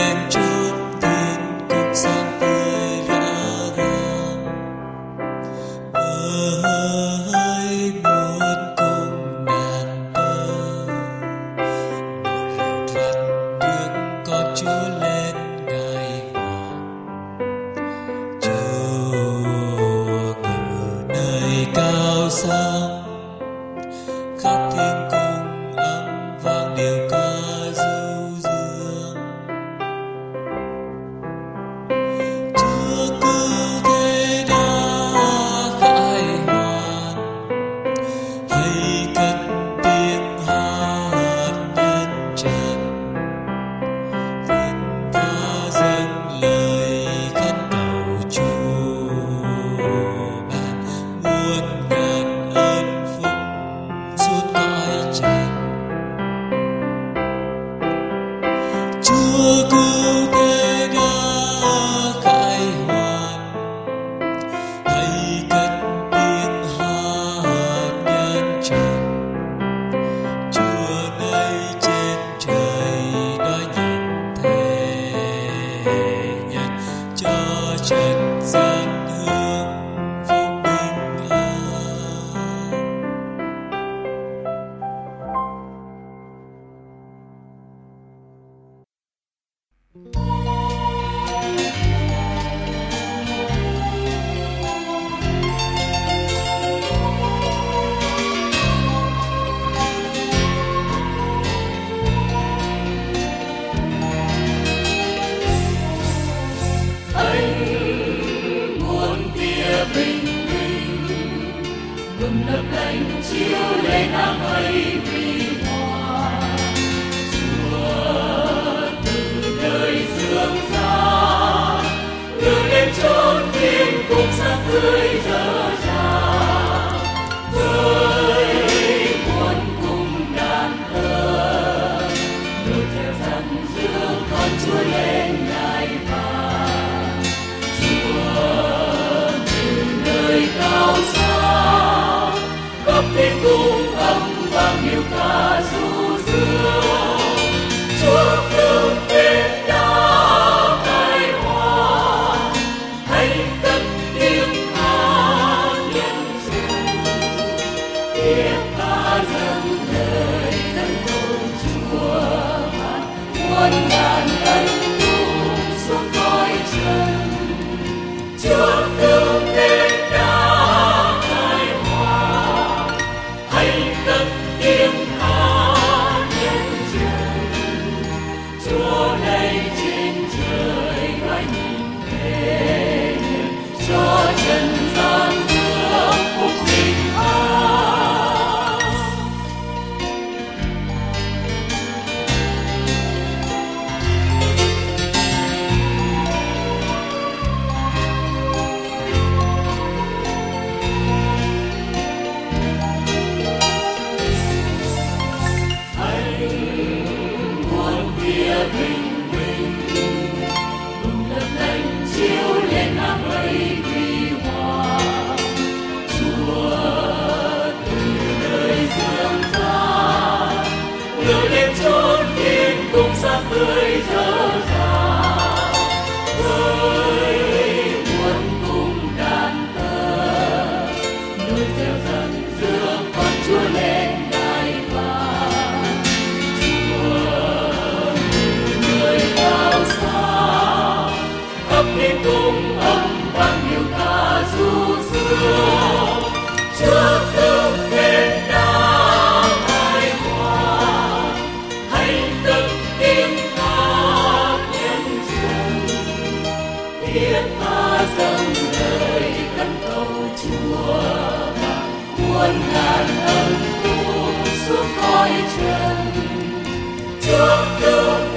lên trước tiên cùng sáng tươi rã ràng với muôn cung đàn tơ nổi rực răng tiếng con Chúa lên ngai vàng. Chúa ngự nơi cao sang khắp thiên cung âm vang điều ca du dương. Chúa cứu thế đã khải hoàn, hãy cất tiếng hát nhân trần, tiếng ca dâng lời khấn cầu Chúa ban muôn ngàn ơn phúc suốt cõi trần. Chúa cứu thế đã khải hoàn, hãy cất tiếng hát nhân trần. Chúa nơi trên trời đã nhìn thế nhân cho trần gian hương phúc bình an. Muôn tia bình minh bừng lấp lánh chiếu lên áng mây huy hoàng. Chúa từ đời dương xa đưa lên chốn thiên cùng sáng tươi rỡ ràng với muôn cung đàn thờ nối theo dần dương con Chúa lên ngai vàng. Chúa từ nơi cao xa khắp thiên cung âm vang điều ca du dương. Chúa cứu thế đã khải hoàn, hãy cất tiếng hát nhân trần, tiếng ca dâng lời khấn cầu Chúa ban muôn ngàn ân phúc suốt cõi trần. Chúa cứu thế đã khải hoàn, hãy cất tiếng hát nhân trần. Chúa này trên trời ngài nhìn thế nhân cho trần gian hưởng phúc bình an. Hãy muôn tia bình minh bừng lấp lánh chiếu lên áng mây huy hoàng. Chúa từ đời dương xa đưa lên chốn thiên cùng sáng tươi rỡ ràng với muôn cung đàn thờ nối theo dần dương con Chúa lên ngai vàng. Chúa từ nơi cao xa khắp thiên cung âm vang điều ca du dương. Chúa cứu thế đã khải hoàn, hãy cất tiếng hát nhân trần, tiếng ca dâng lời khấn cầu Chúa ban muôn ngàn ân phúc suốt cõi trần. Chúa cứu